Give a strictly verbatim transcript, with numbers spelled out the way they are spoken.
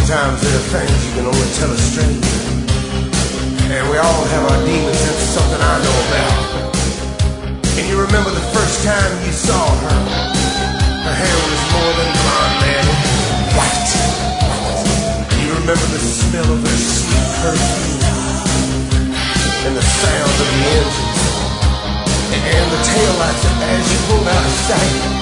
Sometimes there are things you can only tell a stranger. And we all have our demons, that's something I know about. And you remember the first time you saw her. Her hair was more than blonde, man, it was white. And you remember the smell of her sweet perfume. And the sound of the engines. And the taillights as you pulled out of sight.